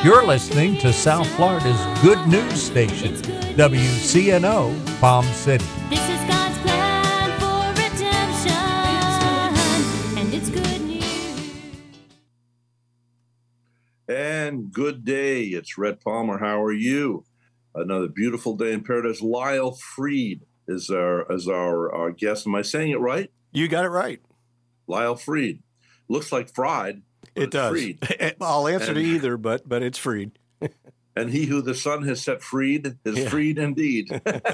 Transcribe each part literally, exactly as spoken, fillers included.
You're listening to South Florida's good news station, W C N O Palm City. This is God's plan for redemption, and it's good news. And good day. It's Rhett Palmer. How are you? Another beautiful day in paradise. Lyle Freed is our is our, our guest. Am I saying it right? You got it right. Lyle Freed. Looks like fried. but It it's does. Freed. I'll answer And- to either, but but it's freed. And he who the Son has set freed is Yeah. freed indeed.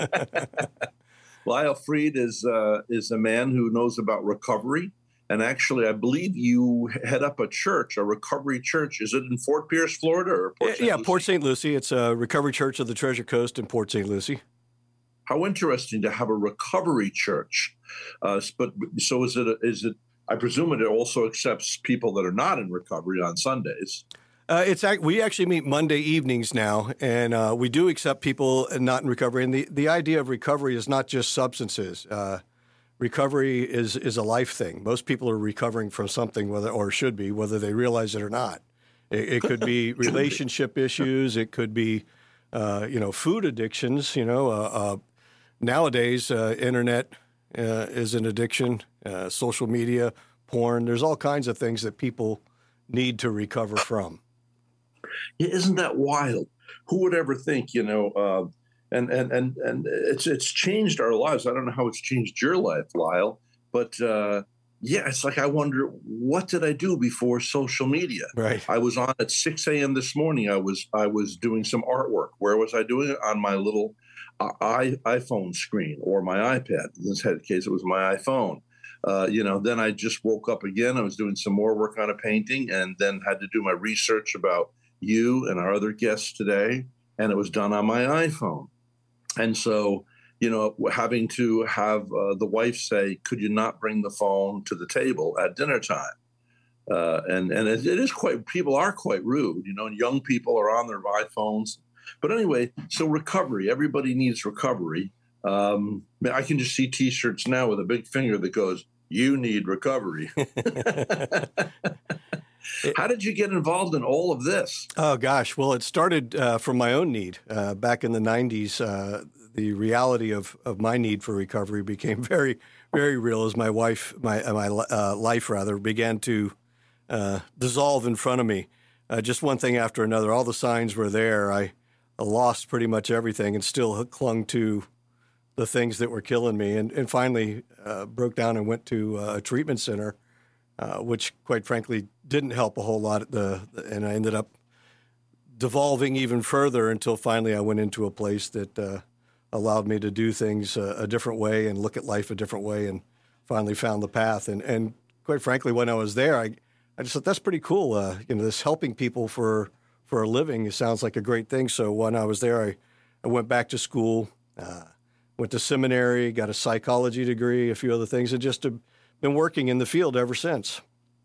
Lyle Freed is uh, is a man who knows about recovery. And actually, I believe you head up a church, a recovery church. Is it in Fort Pierce, Florida, or Port Saint yeah, Lucie? Port Saint Lucie. It's a Recovery Church of the Treasure Coast in Port Saint Lucie. How interesting to have a recovery church. Uh, but so is it? Is it? I presume it also accepts people that are not in recovery on Sundays. Uh, it's act- we actually meet Monday evenings now, and uh, we do accept people not in recovery. And the, the idea of recovery is not just substances. Uh, recovery is is a life thing. Most people are recovering from something, whether or should be, whether they realize it or not. It, it could be relationship issues. It could be, uh, you know, food addictions. You know, uh, uh, nowadays uh, internet uh, is an addiction. Uh, social media, porn. There's all kinds of things that people need to recover from. Yeah, isn't that wild? Who would ever think? You know, uh, and and and and it's it's changed our lives. I don't know how it's changed your life, Lyle, but uh, yeah, it's like I wonder what did I do before social media? Right. I was on at six a.m. this morning. I was I was doing some artwork. Where was I doing it? On my little uh, i iPhone screen or my iPad. In this case, it was my iPhone. Uh, you know, then I just woke up again. I was doing some more work on a painting, and then had to do my research about you and our other guests today, and it was done on my iPhone. And so, you know, having to have uh, the wife say, "Could you not bring the phone to the table at dinner time?" Uh, and and it, it is quite. People are quite rude. You know, and young people are on their iPhones. But anyway, so recovery. Everybody needs recovery. Um, I can just see T-shirts now with a big finger that goes, "You need recovery." How did you get involved in all of this? Oh, gosh. Well, it started uh, from my own need. Uh, back in the nineties, uh, the reality of, of my need for recovery became very, very real as my wife, my, uh, my uh, life rather, began to uh, dissolve in front of me. Uh, just one thing after another. All the signs were there. I lost pretty much everything and still clung to the things that were killing me, and, and finally uh, broke down and went to uh, a treatment center, uh, which quite frankly didn't help a whole lot. The, and I ended up devolving even further until finally I went into a place that uh, allowed me to do things uh, a different way and look at life a different way, and finally found the path. And, and quite frankly, when I was there, I, I just thought that's pretty cool. Uh, you know, this helping people for, for a living, it sounds like a great thing. So when I was there, I, I went back to school, uh, went to seminary, got a psychology degree, a few other things, and just have been working in the field ever since.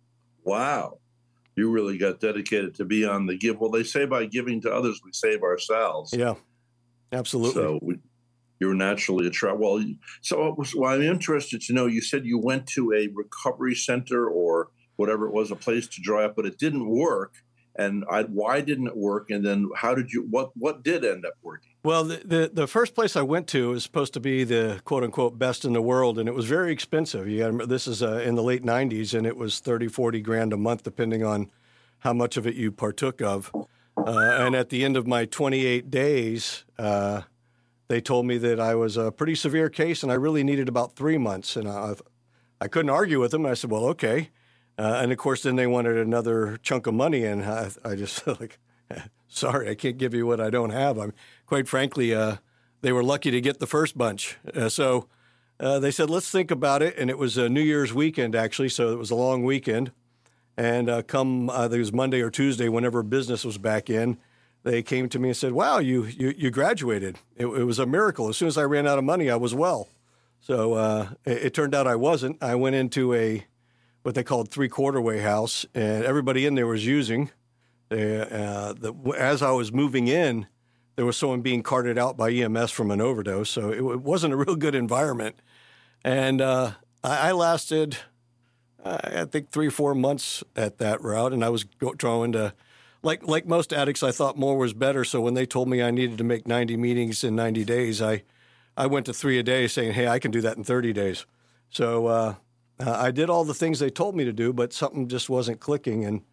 Wow. You really got dedicated to be on the give. Well, they say by giving to others, we save ourselves. Yeah, absolutely. So we, you're naturally a tra- well. you- So it was, well, I'm interested to know. You said you went to a recovery center or whatever it was, a place to dry up, but it didn't work. And I, why didn't it work? And then how did you? What what did end up working? Well, the, the the first place I went to was supposed to be the quote unquote best in the world, and it was very expensive. You got to remember, this is uh, in the late nineties, and it was thirty, forty grand a month, depending on how much of it you partook of. Uh, and at the end of my twenty-eight days, uh, they told me that I was a pretty severe case, and I really needed about three months. And I, I couldn't argue with them. I said, "Well, okay." Uh, and of course, then they wanted another chunk of money, and I, I just like, sorry, I can't give you what I don't have. I'm quite frankly, uh, they were lucky to get the first bunch. Uh, so uh, they said, let's think about it. And it was a New Year's weekend, actually, so it was a long weekend. And uh, come, uh, it was Monday or Tuesday, whenever business was back in, they came to me and said, wow, you you, you graduated. It, it was a miracle. As soon as I ran out of money, I was well. So uh, it, it turned out I wasn't. I went into a what they called three-quarter way house, and everybody in there was using. They, uh, the, as I was moving in, there was someone being carted out by E M S from an overdose, so it, it wasn't a real good environment. And uh, I, I lasted, uh, I think, three or four months at that route, and I was go, trying to like like most addicts, I thought more was better. So when they told me I needed to make ninety meetings in ninety days, I I went to three a day, saying, "Hey, I can do that in thirty days." So uh, uh, I did all the things they told me to do, but something just wasn't clicking, and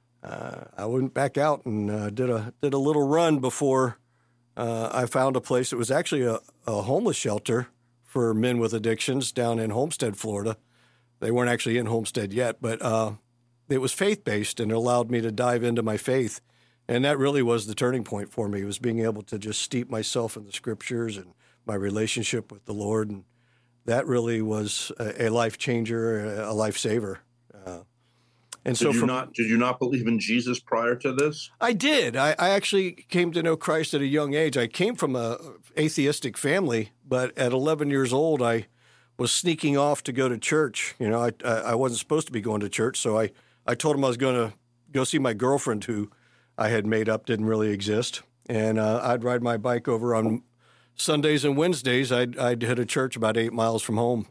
uh, I went back out and uh, did a did a little run before uh, I found a place. It was actually a, a homeless shelter for men with addictions down in Homestead, Florida. They weren't actually in Homestead yet, but uh, it was faith-based, and it allowed me to dive into my faith. And that really was the turning point for me, was being able to just steep myself in the scriptures and my relationship with the Lord. And that really was a, a life changer, a life saver. Uh, and Did so you from, not did you not believe in Jesus prior to this? I did. I, I actually came to know Christ at a young age. I came from a atheistic family, but at eleven years old, I was sneaking off to go to church. You know, I, I I wasn't supposed to be going to church, so I, I told him I was going to go see my girlfriend, who I had made up didn't really exist. And uh, I'd ride my bike over on Sundays and Wednesdays. I'd, I'd hit a church about eight miles from home.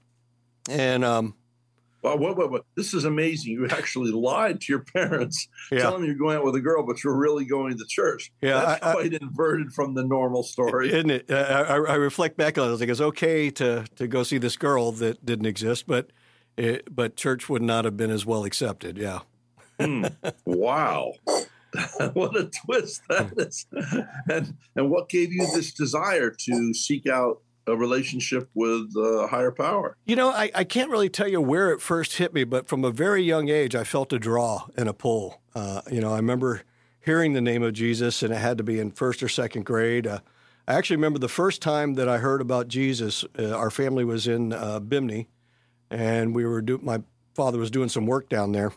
And um, Well, wait, wait, wait. This is amazing. You actually lied to your parents, Yeah. telling them you're going out with a girl, but you're really going to church. Yeah, That's I- I- quite inverted from the normal story. isn't it? Uh, I, I reflect back on it. I was like, it's okay to, to go see this girl that didn't exist, but it, but church would not have been as well accepted. Yeah. Hmm. Wow. What a twist that is. And and what gave you this desire to seek out a relationship with a higher power? You know, I, I can't really tell you where it first hit me, but from a very young age, I felt a draw and a pull. Uh, you know, I remember hearing the name of Jesus, and it had to be in first or second grade. Uh, I actually remember the first time that I heard about Jesus. Uh, our family was in uh, Bimini, and we were do- my father was doing some work down there,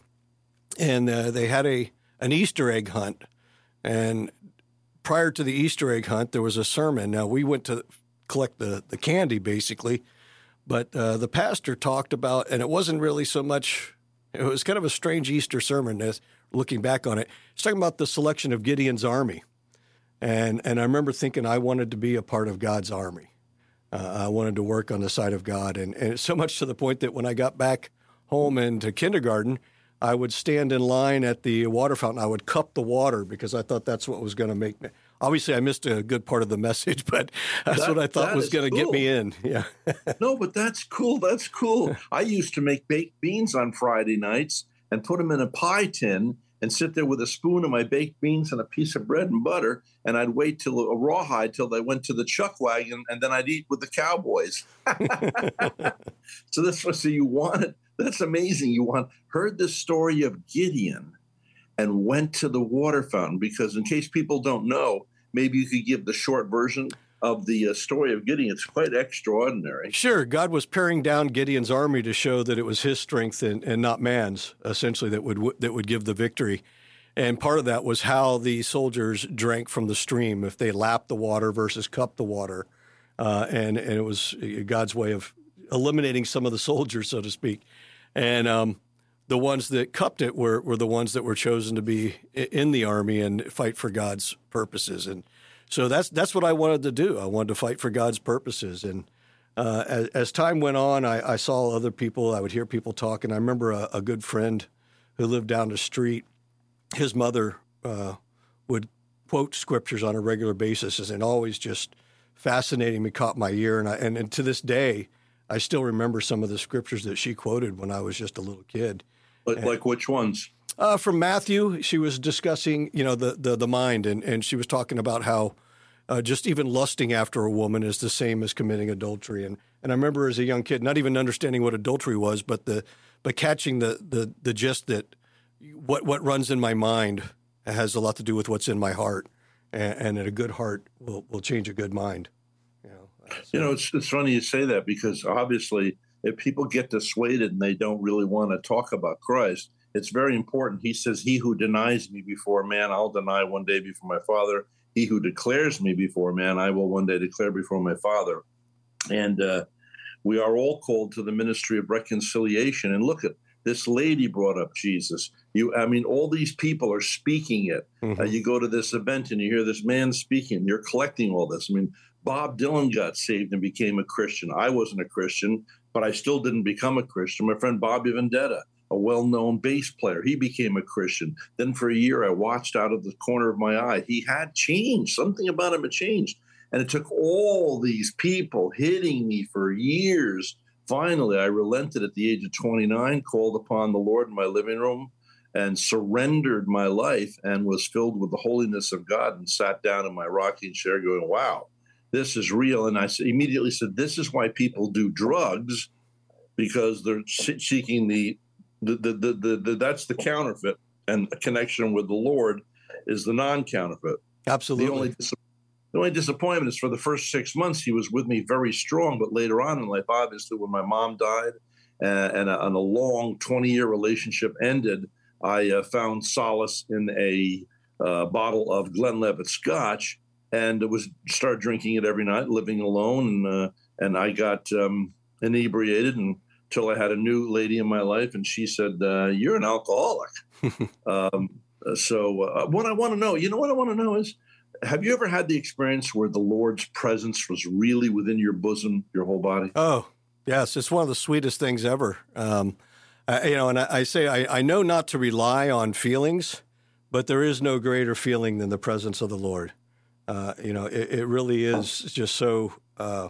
and uh, they had a an Easter egg hunt. And prior to the Easter egg hunt, there was a sermon. Now, we went to collect the, the candy, basically, but uh, the pastor talked about, and it wasn't really so much, it was kind of a strange Easter sermon, as looking back on it. He's talking about the selection of Gideon's army. And, and I remember thinking I wanted to be a part of God's army. Uh, I wanted to work on the side of God. And, and so much to the point that when I got back home into kindergarten, I would stand in line at the water fountain. I would cup the water because I thought that's what was going to make me. Obviously, I missed a good part of the message, but that's That- what I thought that was is going to get cool. me in. Yeah. No, but that's cool. That's cool. I used to make baked beans on Friday nights and put them in a pie tin and sit there with a spoon of my baked beans and a piece of bread and butter. And I'd wait till a rawhide till they went to the chuck wagon, and then I'd eat with the cowboys. So this was, so you wanted, that's amazing. You want, heard the story of Gideon and went to the water fountain, because in case people don't know, maybe you could give the short version of the uh, story of Gideon. It's quite extraordinary. Sure, God was paring down Gideon's army to show that it was his strength and, and not man's, essentially, that would that would give the victory. And part of that was how the soldiers drank from the stream, if they lapped the water versus cupped the water. Uh, and, and it was God's way of eliminating some of the soldiers, so to speak. And um, the ones that cupped it were, were the ones that were chosen to be in the army and fight for God's purposes. And so that's that's what I wanted to do. I wanted to fight for God's purposes. And uh, as, as time went on, I, I saw other people. I would hear people talk. And I remember a, a good friend who lived down the street. His mother uh, would quote scriptures on a regular basis, and always just fascinating me, caught my ear. And, I, and, and to this day, I still remember some of the scriptures that she quoted when I was just a little kid. Like, like which ones? Uh, from Matthew, she was discussing, you know, the the, the mind, and, and she was talking about how uh, just even lusting after a woman is the same as committing adultery. And and I remember as a young kid, not even understanding what adultery was, but the but catching the the the gist that what what runs in my mind has a lot to do with what's in my heart, and, and that a good heart will will change a good mind. You know, uh, so- You know, it's, it's funny you say that, because obviously if people get dissuaded and they don't really want to talk about Christ, it's very important. He says, he who denies me before man, I'll deny one day before my Father. He who declares me before man, I will one day declare before my Father. And uh, we are all called to the ministry of reconciliation. And look at this lady brought up Jesus. You, I mean, all these people are speaking it. Mhm. Uh, you go to this event and you hear this man speaking. You're collecting all this. I mean, Bob Dylan got saved and became a Christian. I wasn't a Christian, but I still didn't become a Christian. My friend Bobby Vendetta. a well-known bass player. He became a Christian. Then for a year, I watched out of the corner of my eye. He had changed. Something about him had changed. And it took all these people hitting me for years. Finally, I relented at the age of twenty-nine, called upon the Lord in my living room, and surrendered my life and was filled with the holiness of God and sat down in my rocking chair going, wow, this is real. And I immediately said, this is why people do drugs, because they're seeking the, the, the, the, the, the that's the counterfeit, and a connection with the Lord is the non-counterfeit. Absolutely. The only, the only disappointment is for the first six months, he was with me very strong, but later on in life, obviously, when my mom died and, and, a, and a long twenty-year relationship ended, I uh, found solace in a uh, bottle of Glenlivet Scotch, and it was started drinking it every night, living alone, and uh, and I got um, inebriated until I had a new lady in my life, and she said, uh, "You're an alcoholic." um, so uh, what I want to know, you know, what I want to know is, have you ever had the experience where the Lord's presence was really within your bosom, your whole body? Oh, yes, it's one of the sweetest things ever. Um, Uh, you know, and I, I say I, I know not to rely on feelings, but there is no greater feeling than the presence of the Lord. Uh, you know, it, it really is just so. Uh,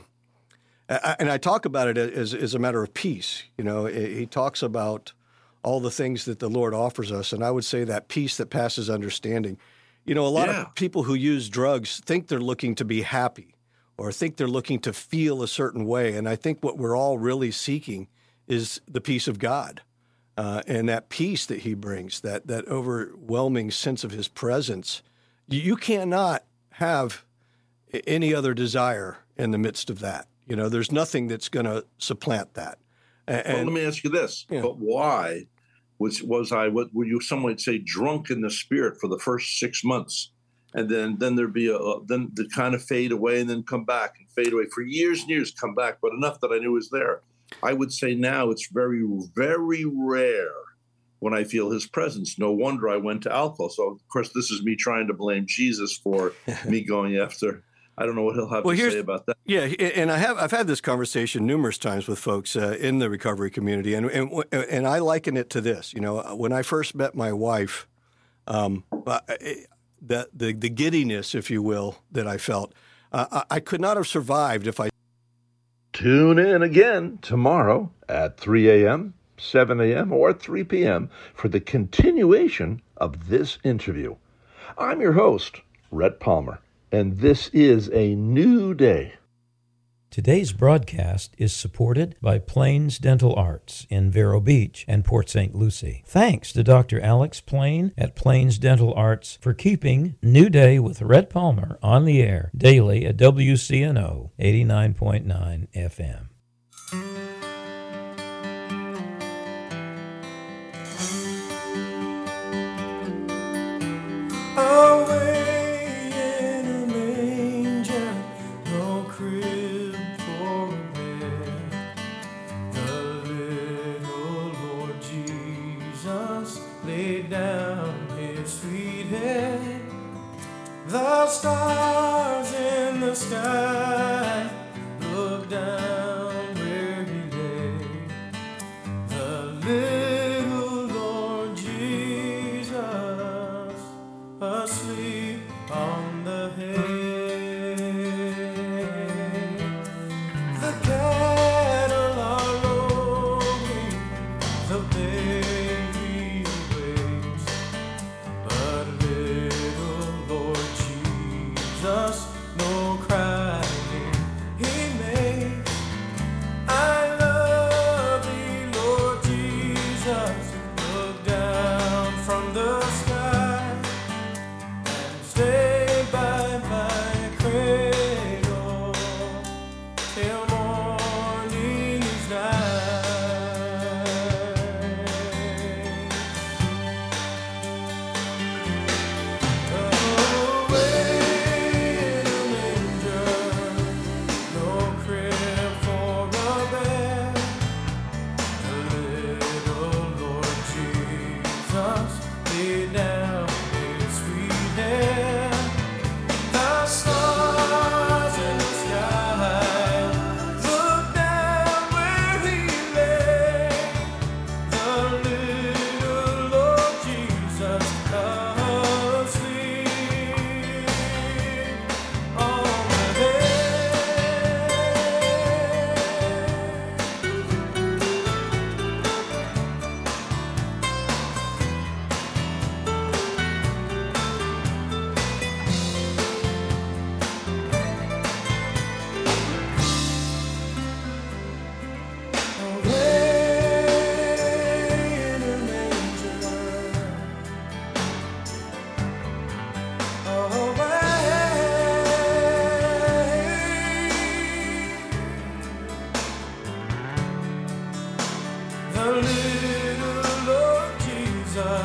I, and I talk about it as, as a matter of peace. You know, it, he talks about all the things that the Lord offers us, and I would say that peace that passes understanding. You know, a lot Yeah. of people who use drugs think they're looking to be happy, or think they're looking to feel a certain way, and I think what we're all really seeking is the peace of God, uh, and that peace that he brings, that that overwhelming sense of his presence. You, you cannot have any other desire in the midst of that. You know, there's nothing that's going to supplant that. And, Well, let me ask you this, yeah. but why was was I, what would you, some would say, drunk in the spirit for the first six months? And then, then there'd be a, then the kind of fade away and then come back and fade away for years and years, come back, but enough that I knew was there. I would say now it's very, very rare when I feel his presence. No wonder I went to alcohol. So, of course, this is me trying to blame Jesus for me going after. I don't know what he'll have Well, to here's- say about that. Yeah, and I have I've had this conversation numerous times with folks uh, in the recovery community, and, and and I liken it to this. You know, when I first met my wife, um, the the the giddiness, if you will, that I felt, uh, I could not have survived if I. Tune in again tomorrow at three a.m., seven a.m., or three p.m. for the continuation of this interview. I'm your host, Rhett Palmer, and this is a new day. Today's broadcast is supported by Plains Dental Arts in Vero Beach and Port Saint Lucie. Thanks to Doctor Alex Plain at Plains Dental Arts for keeping New Day with Rhett Palmer on the air daily at W C N O eighty-nine point nine F M. Away in a manger, no crib for a bed. The little Lord Jesus laid down his sweet head. The stars in the sky look down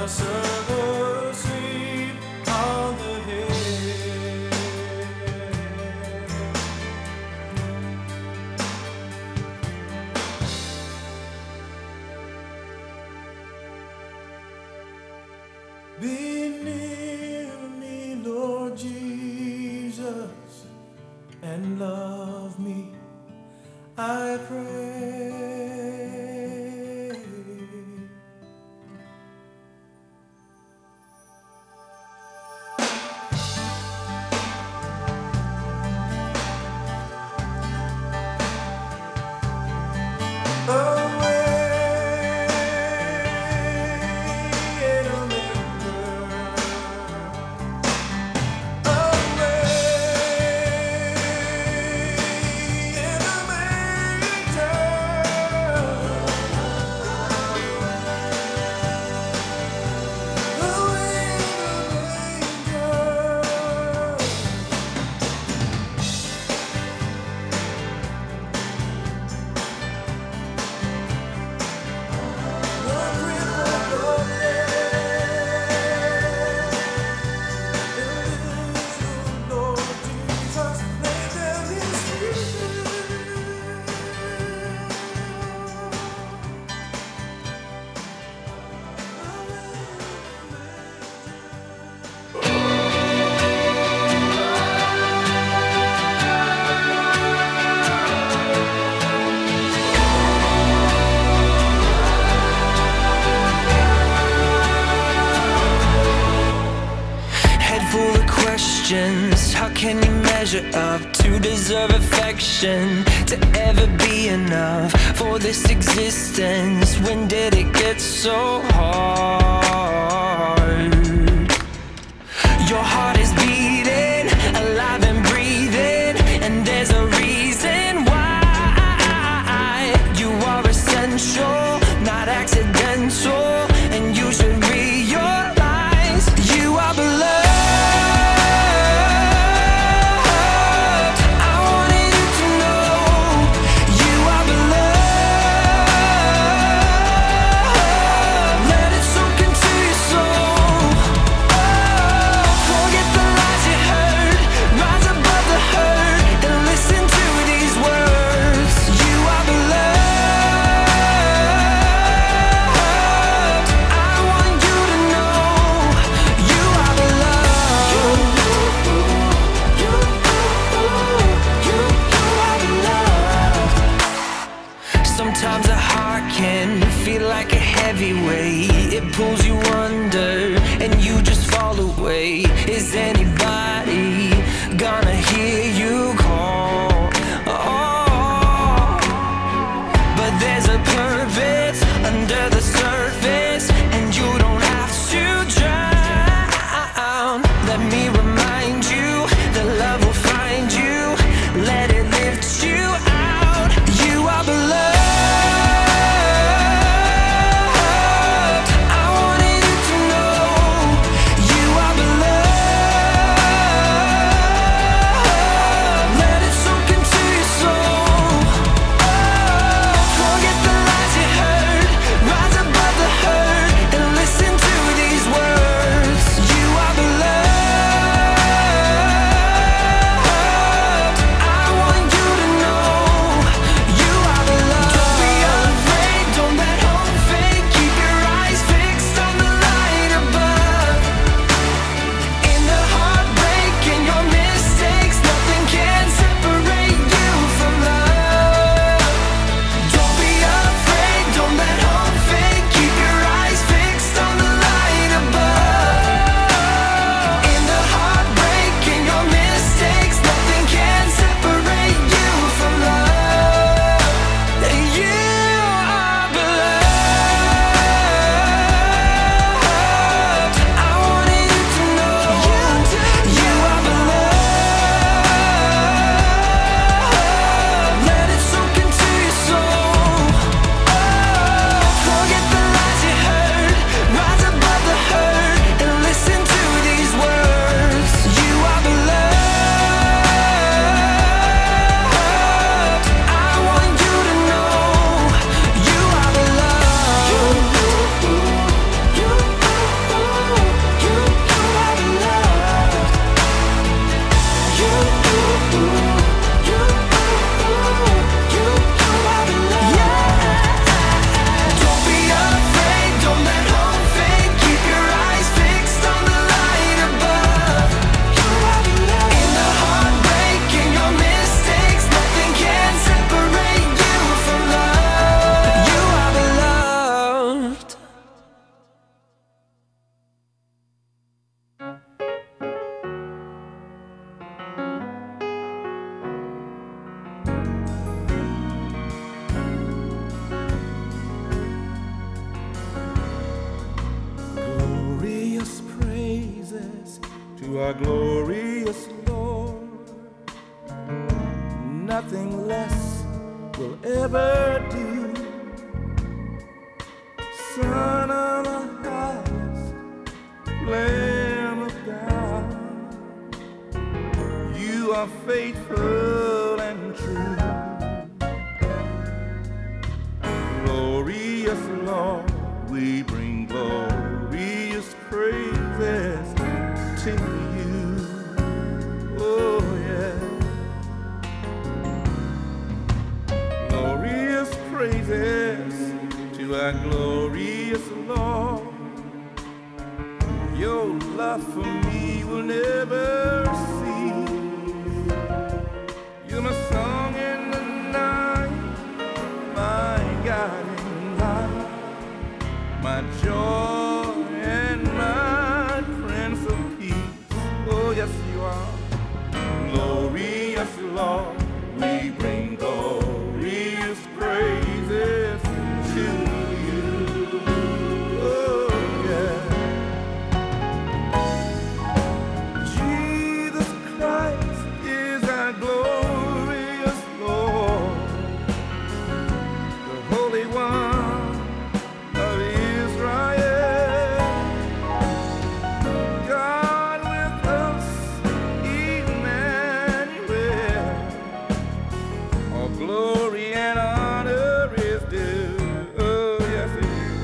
summer sleep on the hill. Be near me, Lord Jesus, and love me, I pray. How can you measure up to deserve affection, to ever be enough for this existence? When did it get so hard? Your heart is beating, alive and breathing, and there's a reason why. You are essential, not accidental, and you should realize you are beloved. Sometimes a heart can feel like a heavy weight. It pulls you under and you just fall away. Is anybody gonna hear you call? Oh, but there's a purpose under the surface, and you don't have to drown. Let me remind you that love will find you. Let it lift you out. You are beloved. I wanted you to to our glorious Lord. Nothing less will ever do. Son of the highest, Lamb of God, you are faithful and true. Glorious Lord, we bring glorious praises to you. Oh yeah. Glorious praises to our glorious Lord. Your love for me will never cease. You're my song in the night, my guiding light, my joy and my Prince of Peace. Oh yes you are. Glorious Lord, we bring glorious praises to you. Oh yeah. Jesus Christ is our glorious Lord, the Holy One of Israel. God with us, Emmanuel. All glory and honor is due. Oh yes it is.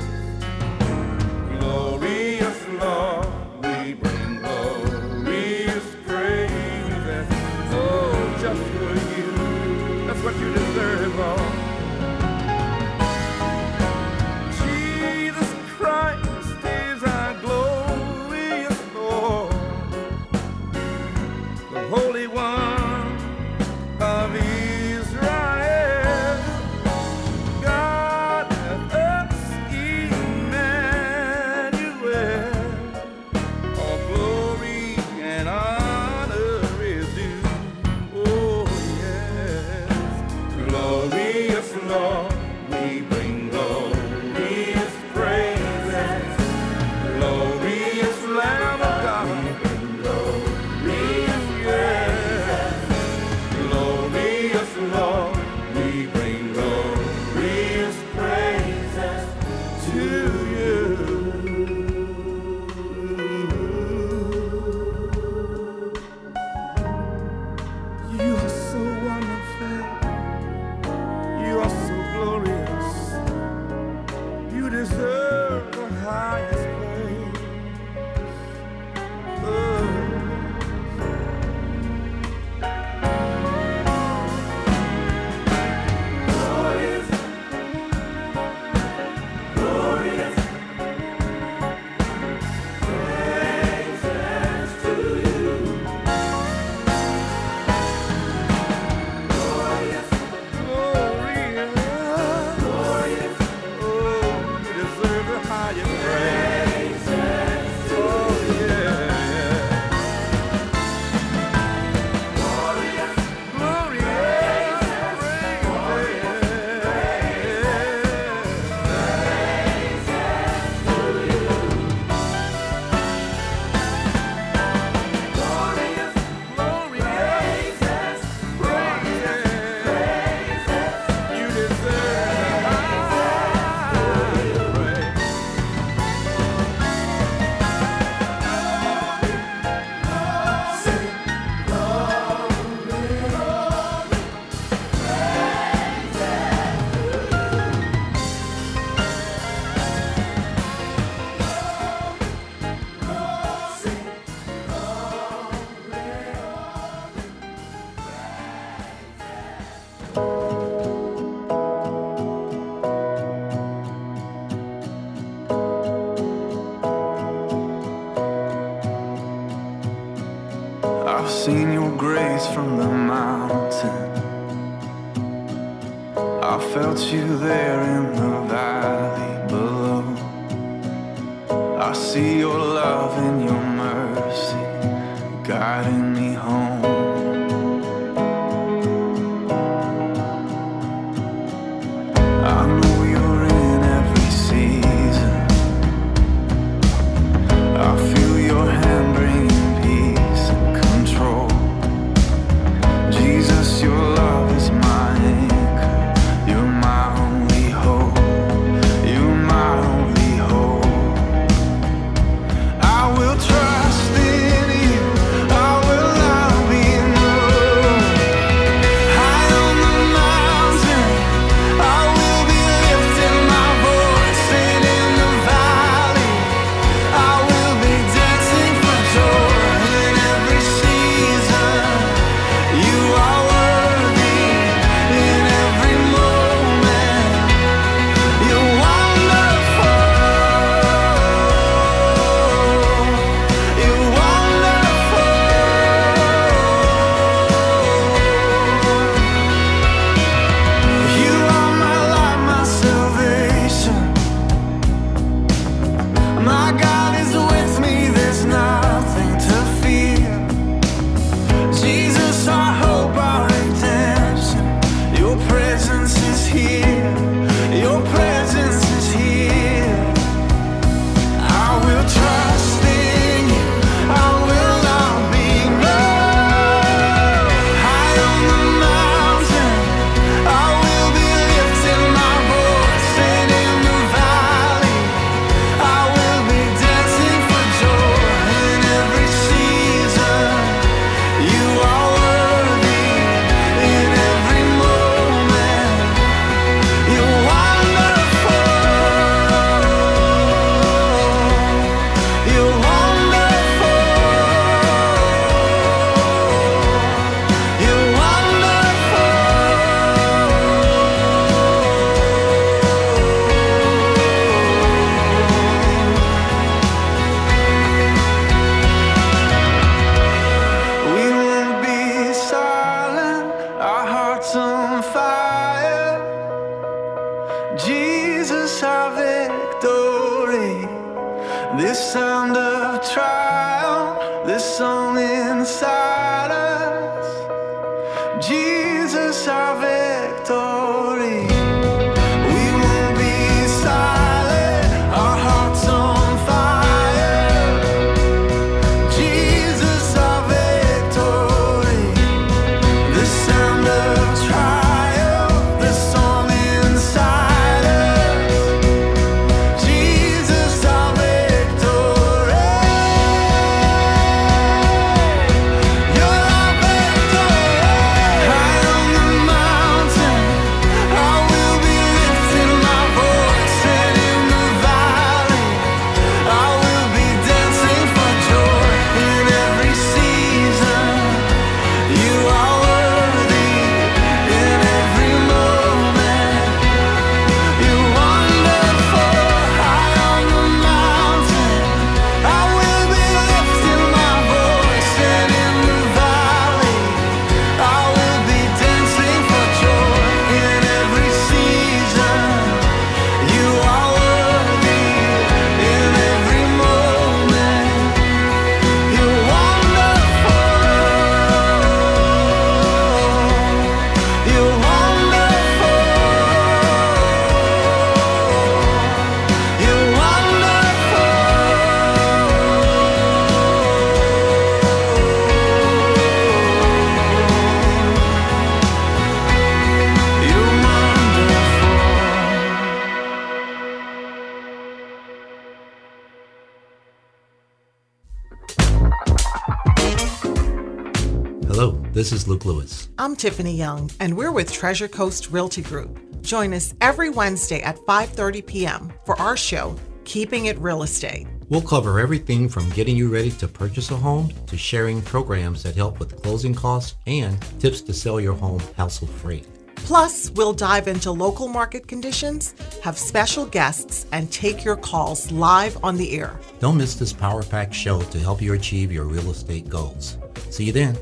Glorious Lord, we bring glorious praises. Oh, just for you. That's what you deserve, Lord. Jesus Christ is our glorious Lord, the Holy One of Israel. God with us, Emmanuel. All glory and honor is due. Oh yes. Glorious Lord, we bring glorious praises. Glorious Lamb of God, glorious, yes. Glorious Lord, we bring glorious praises to you. You are so wonderful. You are so glorious. You deserve the highest praise. Oh. Glorious, glorious praises to you. Glorious, glorious, glorious. Oh, you deserve the highest praise. Oh yeah, yeah. Glorious, glorious you deserve the highest praise. I've seen your grace from the mountain. I felt you there in the valley below. I see your love and your mercy guiding me home. I know you're in every season. I feel your hand bringing peace. this sound of triumph, this song inside us, Jesus our victory. We won't be silent, our hearts on fire, Jesus our victory. The sound of triumph, the song inside us, Jesus our victory. You're our victory. High on the mountain, I will be lifting my voice, and in the valley, I will be dancing for joy. In every season, you are worthy. In every moment, you're wonderful. High on the mountain, I will be lifting my voice, and in the valley, I will be dancing for joy. In every season, you are worthy. In every moment, you're wonderful. You're wonderful. You're wonderful. You're wonderful. Hello, this is Luke Lewis. I'm Tiffany Young, and we're with Treasure Coast Realty Group. Join us every Wednesday at five thirty p.m. for our show, Keeping It Real Estate. We'll cover everything from getting you ready to purchase a home to sharing programs that help with closing costs and tips to sell your home hassle-free. Plus, we'll dive into local market conditions, have special guests, and take your calls live on the air. Don't miss this power-packed show to help you achieve your real estate goals. See you then.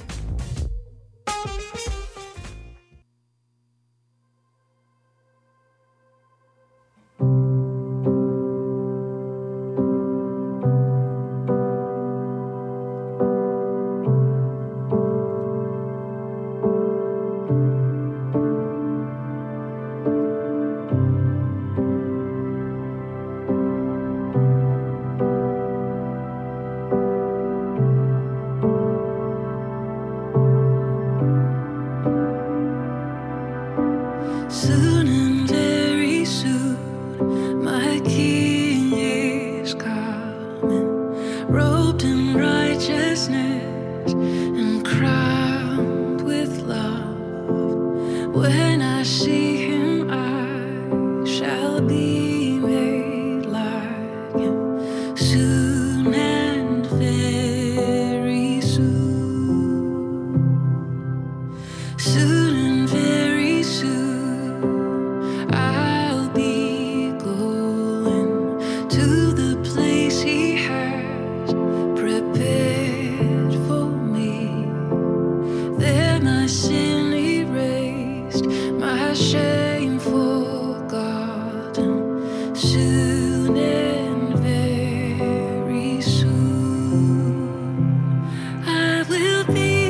Soon and very soon, my King is coming, robed in righteousness and crowned with love. When I see him, I shall be made like him. Soon and very soon, soon and very soon. I'll be going to the place he has prepared for me. There my sin erased, my shame forgotten. Soon and very soon, I will be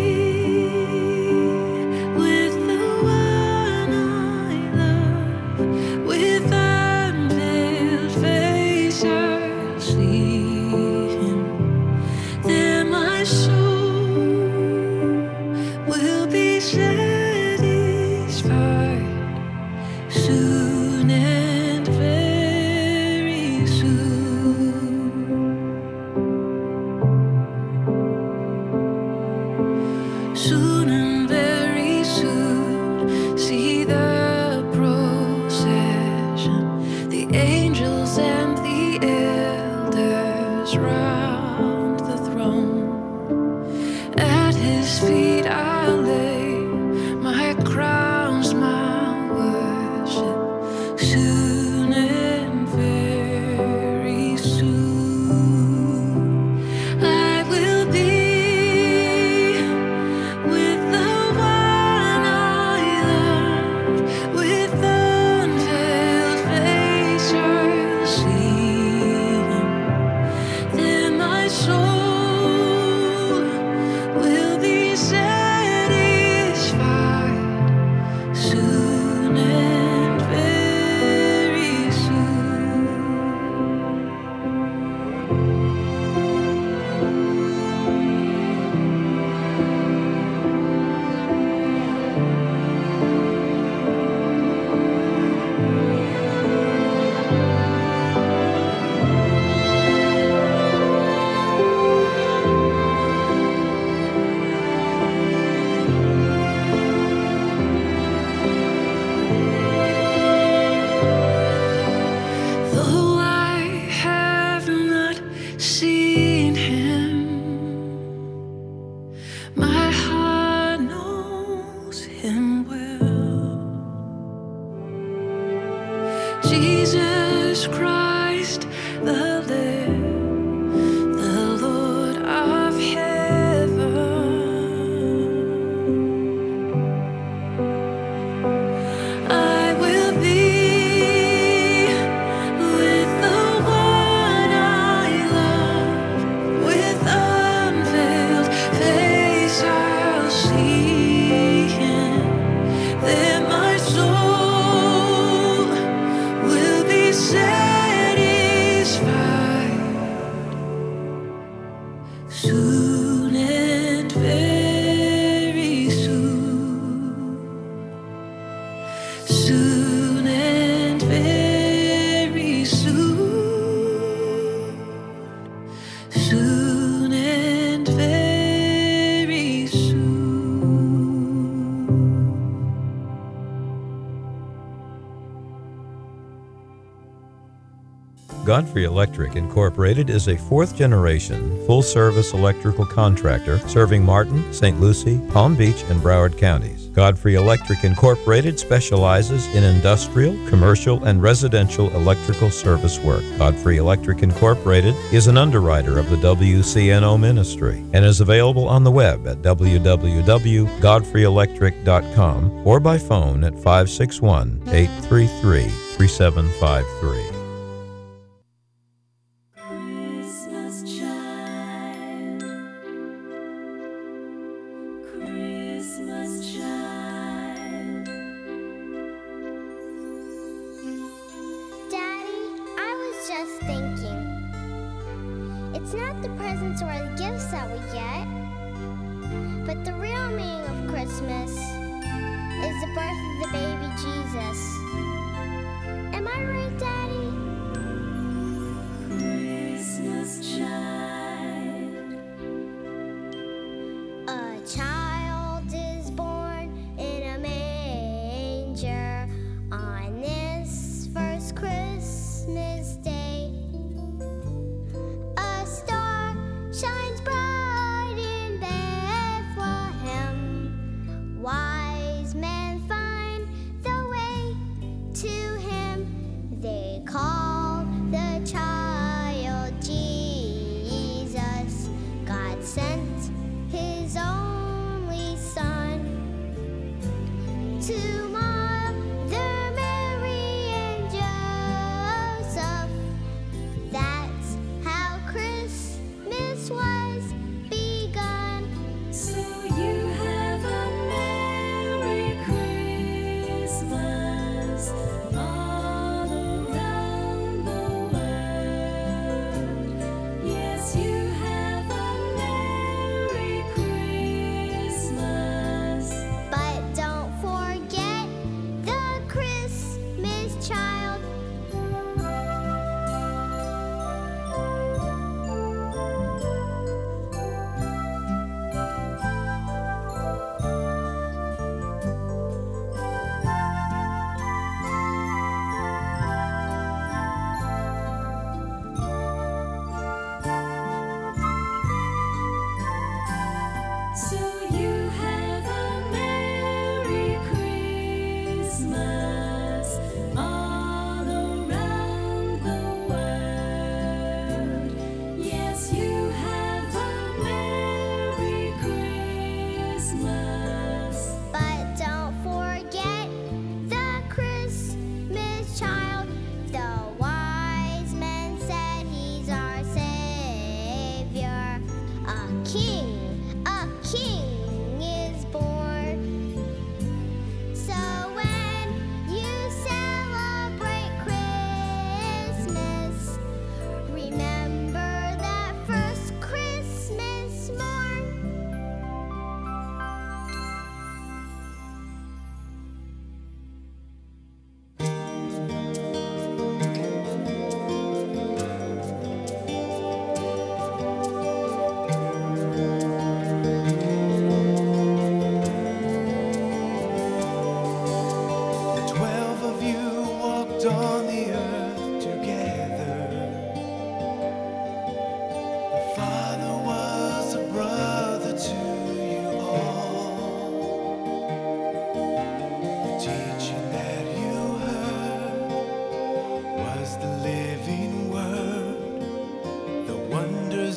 with the one I love. With unveiled face I'll see him. There my soul will be satisfied. Jesus Christ, the Lamb, the Lord of heaven. I will be with the one I love, with unveiled face I'll see him. Then my soul will be satisfied soon and very soon, soon and very soon, soon and very soon. Godfrey Electric Incorporated is a fourth-generation, full-service electrical contractor serving Martin, Saint Lucie, Palm Beach, and Broward counties. Godfrey Electric Incorporated specializes in industrial, commercial, and residential electrical service work. Godfrey Electric Incorporated is an underwriter of the W C N O ministry and is available on the web at w w w dot godfrey electric dot com or by phone at five six one, eight three three, three seven five three. Christmas child, Christmas child. Daddy, I was just thinking. It's not the presents or the gifts that we get, but the real meaning of Christmas is the birth of the baby Jesus. Am I right, Daddy? Christmas child. A child is born in a manger on this first Christmas day. A star shines bright in Bethlehem. Wise men find the way to him. They call the child Jesus. God sent his only son to Mother Mary and Joseph. That's how Christmas was begun. So you have a Merry Christmas all around the world. Yes, you have a Merry Christmas. But don't forget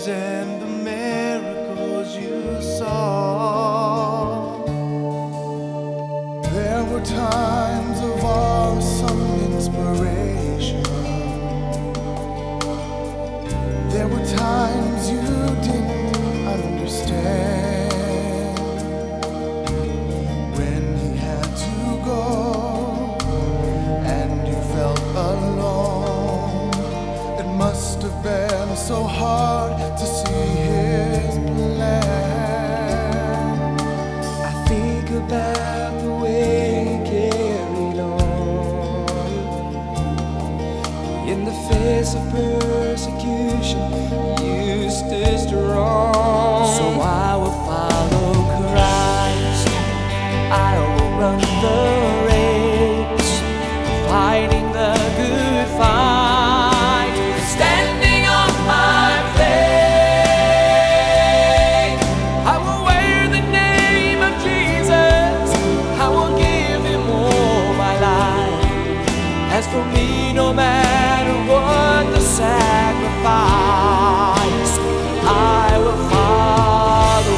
wonders and the miracles you saw. There were times of awesome inspiration. There were times you didn't understand. When he had to go and you felt alone, it must have been so hard to see his plan. I think about the way he carried on in the face of persecution. You stood strong. So I will follow Christ. I will run the race, fighting the good fight, standing on my faith. I will wear the name of Jesus. I will give him all my life. As for me, no matter what the sacrifice, I will follow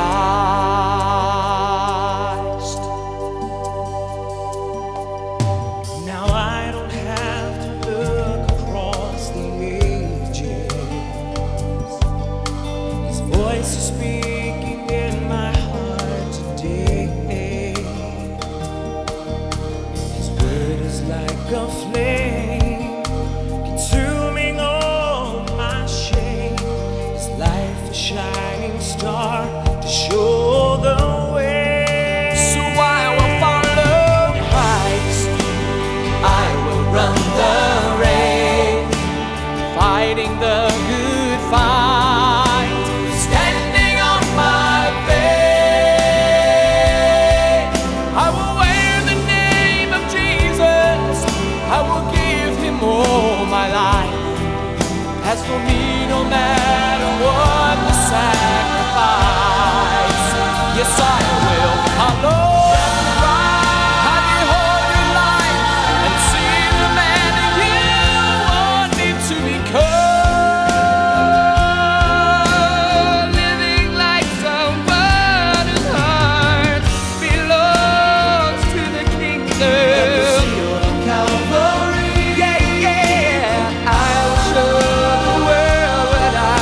Christ. Now I don't have to look across the ages. His voice is speaking in my heart today. His word is like a flame, consuming all my shame. His life a shining star to show the way. So I will follow Christ. I will run the race, fighting the good fight, standing on my faith. I will wear the name of Jesus. I will give him all my life. As for me, no matter what the sacrifice, yes, I will follow Christ. I behold your light and see the man that you want me to become. Living like someone whose heart belongs to the kingdom. Calvary, yeah, yeah. I will show the world what I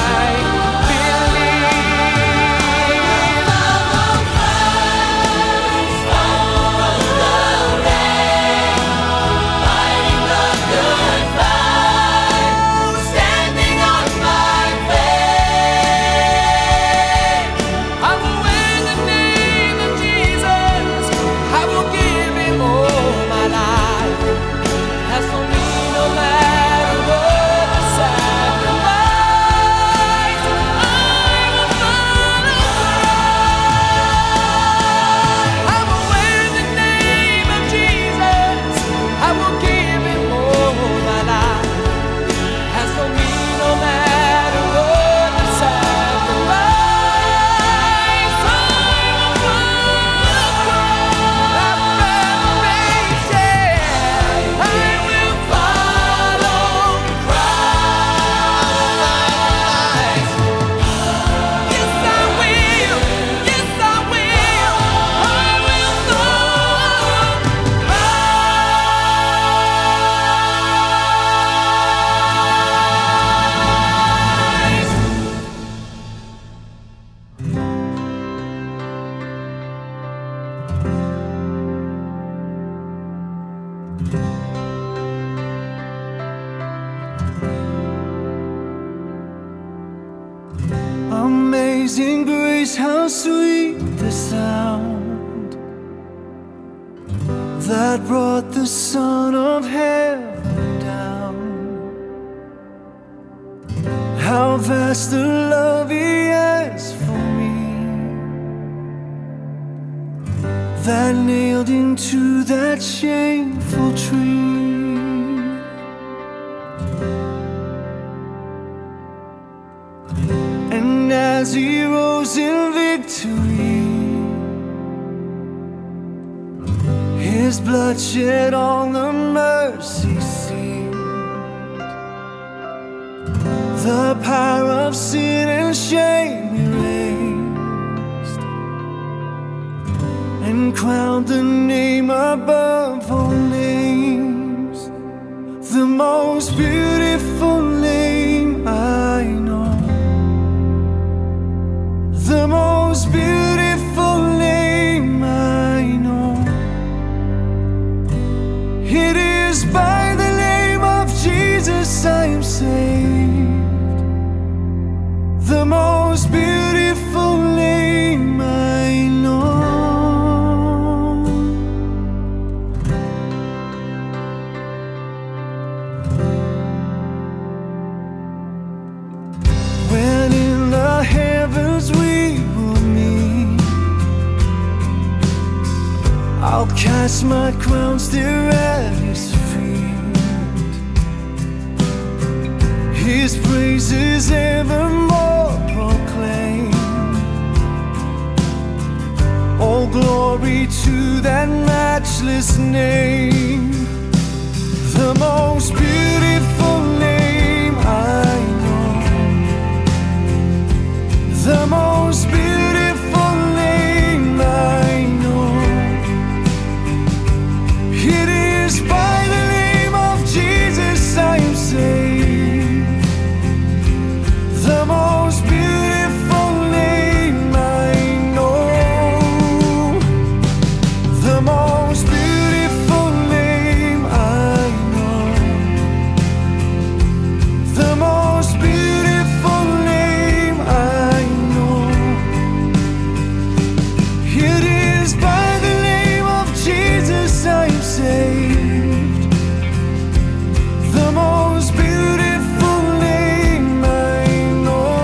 Amazing grace, how sweet the sound that brought the Son of Heaven down. How vast the love He has for me, that nailed into that shameful tree. And as He rose in victory, His blood shed on the mercy seat, the power of sin and shame erased, and crowned the name above all names, the most beautiful name I know, the most beautiful name I know. It is by the name of Jesus I am saved, the most beautiful name I know. When in the heavens we will meet, I'll cast my crowns there at His feet, His praises evermore proclaim. All glory to that matchless name, the most beautiful name I know, the most beautiful name I know. It is by the name of Jesus I am saved, the most beautiful name I know, the most beautiful name I know, the most beautiful name I know. It is by the name of Jesus I am saved, the most beautiful name I know.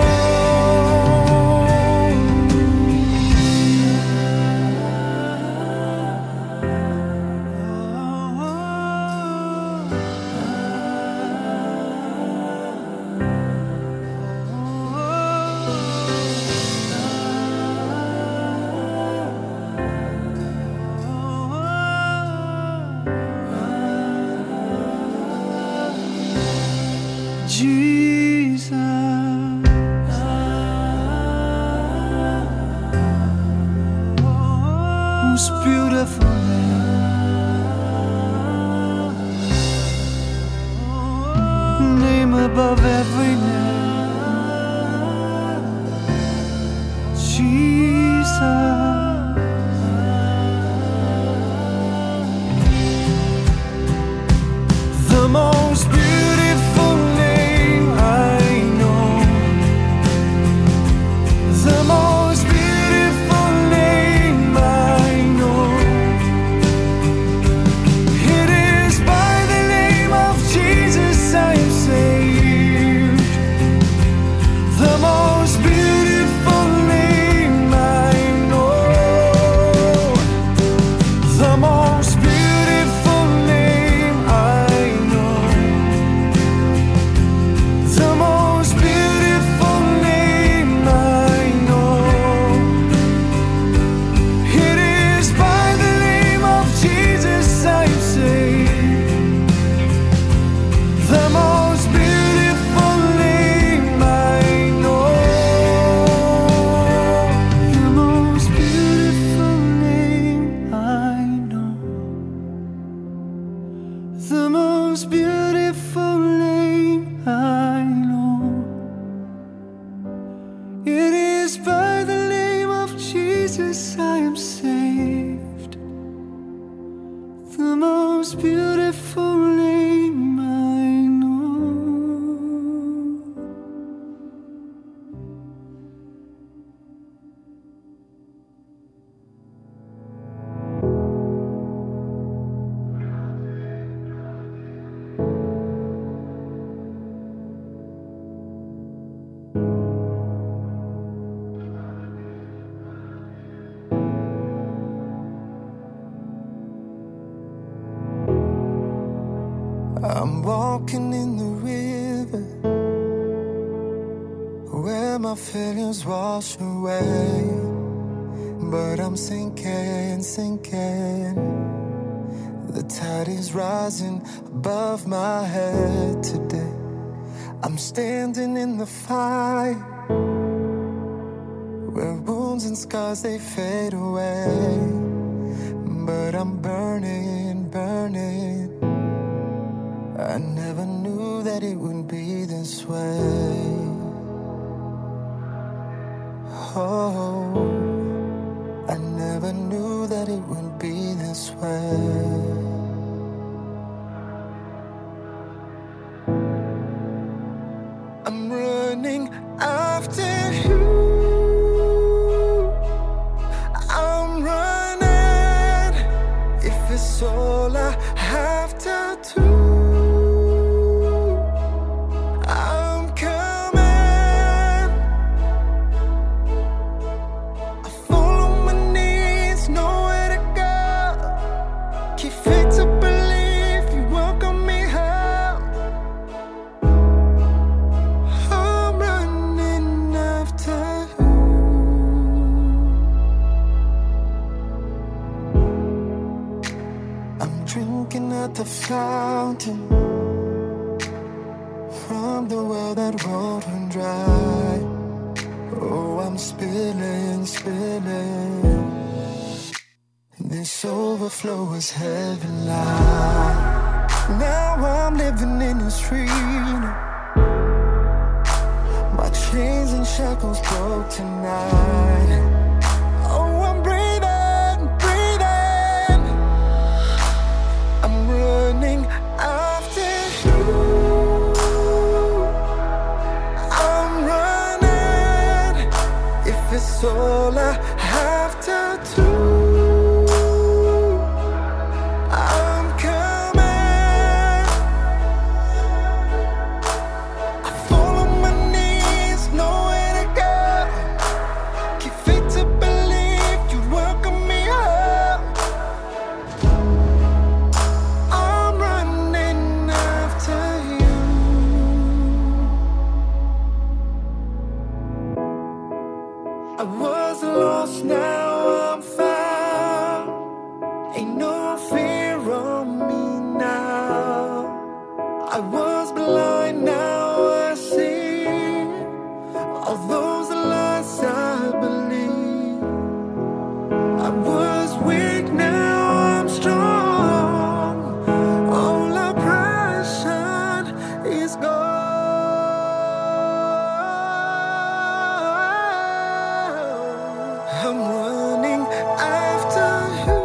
Jesus, most beautiful name, name above every name, Jesus. The most beautiful name I know, the most beautiful name I know. It is by the name of Jesus I am saved, the most beautiful name I know, the most beautiful name I know, the most beautiful name I know. It is by the name of Jesus I am saved, the most beautiful name I know, the most beautiful name I know, the most beautiful name I know. It is by the name of Jesus I am saved, the most beautiful name I know. I'm walking in the river where my failures wash away, but I'm sinking, sinking. The tide is rising above my head today. I'm standing in the fire, where wounds and scars they fade away, but I'm burning, burning. I never knew that it would be this way. Oh, I never knew that it would be this way. I'm running after you. I'm running. If it's all I have to do, I'm coming. I fall on my knees, nowhere to go. Keep faith to believe you welcome me home. I'm running after you. I'm drinking at the fountain from the well that won't run dry. Oh, I'm spilling, spilling. This overflow is heaven like. Now I'm living in this freedom. My chains and shackles broke tonight. Oh, I'm breathing, breathing. I'm running after you. I'm running. If it's all I have to do, I'm coming. I fall on my knees, nowhere to go. Keep faith to believe you'd welcome me home. I'm running after you. I was lost, now I'm found. Ain't no fear on me now. I was blind, now I see. All those lies I believe. I was weak, now I'm strong. All oppression is gone. I'm running after you.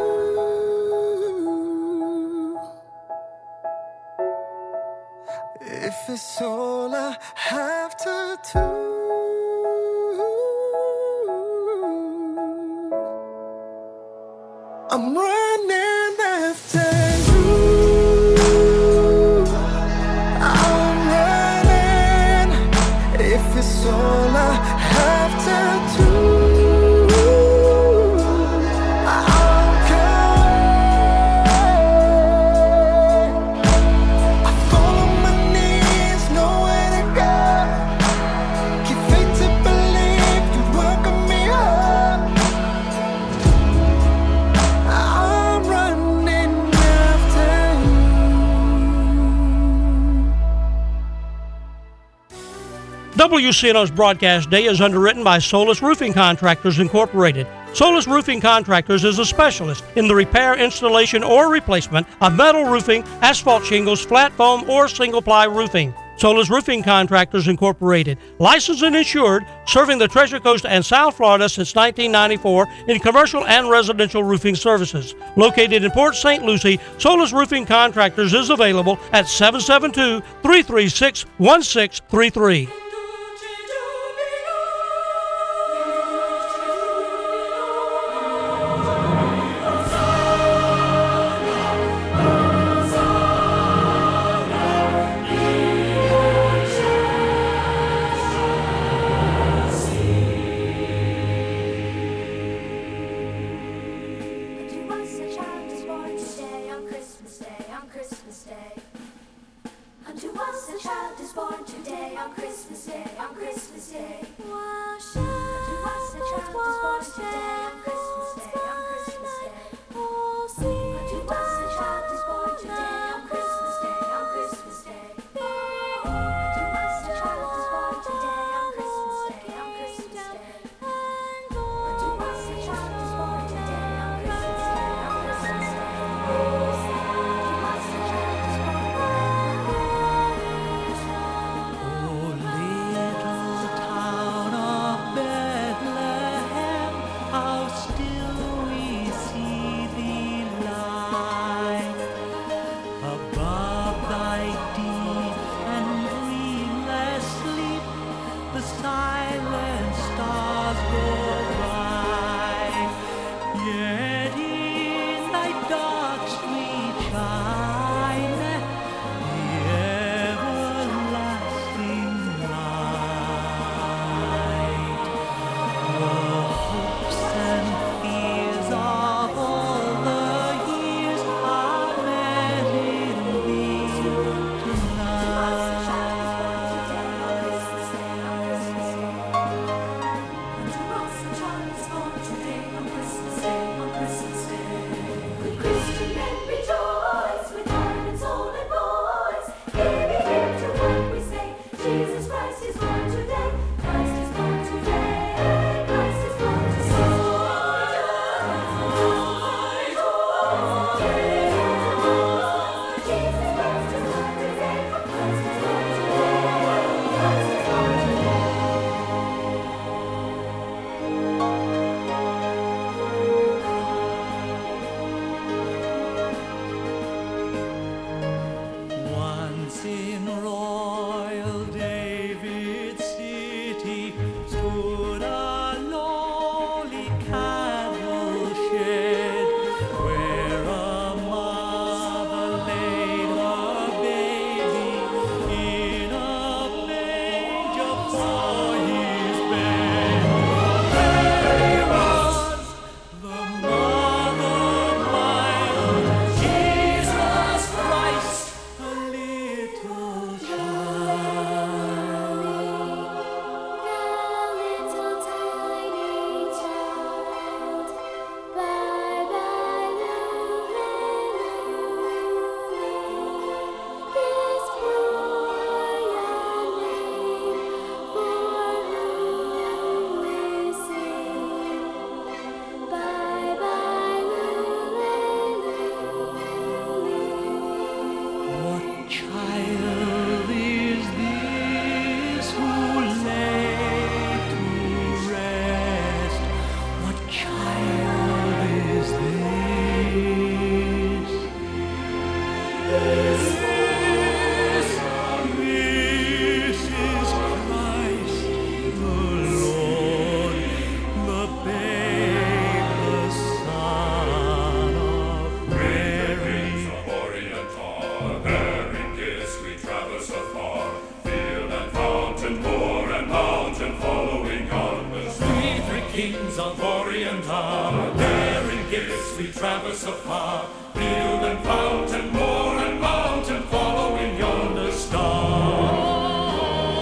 If it's all I have to do, I'm running after you. I'm running. If it's all I have to do, I'm coming. I fall on my knees, nowhere to go. Keep faith to believe you'd welcome me home. I'm running after you. W C N O's broadcast day is underwritten by Solus Roofing Contractors Incorporated. Solus Roofing Contractors is a specialist in the repair, installation, or replacement of metal roofing, asphalt shingles, flat foam, or single-ply roofing. Solus Roofing Contractors Incorporated, licensed and insured, serving the Treasure Coast and South Florida since nineteen ninety-four in commercial and residential roofing services. Located in Port Saint Lucie, Solus Roofing Contractors is available at seven seven two, three three six, one six three three. Unto us a child is born today on Christmas Day, on Christmas Day. Unto us a child is born today on Christmas Day, on Christmas Day. Unto us a child is born today on Christmas Day, on Christmas Day. Unto us a child is born today on Christmas Day, on Christmas Day. Unto us a Kings of Orient are, bearing gifts we traverse afar, field and fountain, moor and mountain, following yonder star.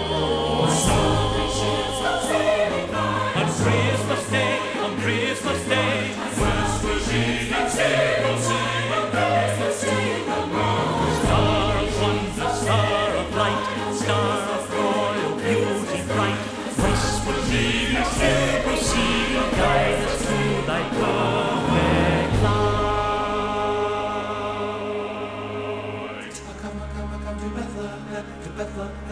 On Christmas Day, on Christmas Day, West Virginia, single, single, Christmas Day, the moon. Star of wonder, star of light, star of royal beauty bright, West Virginia, silver sea, guide us through thy perfect light. Come, come, come to Bethlehem, to Bethlehem.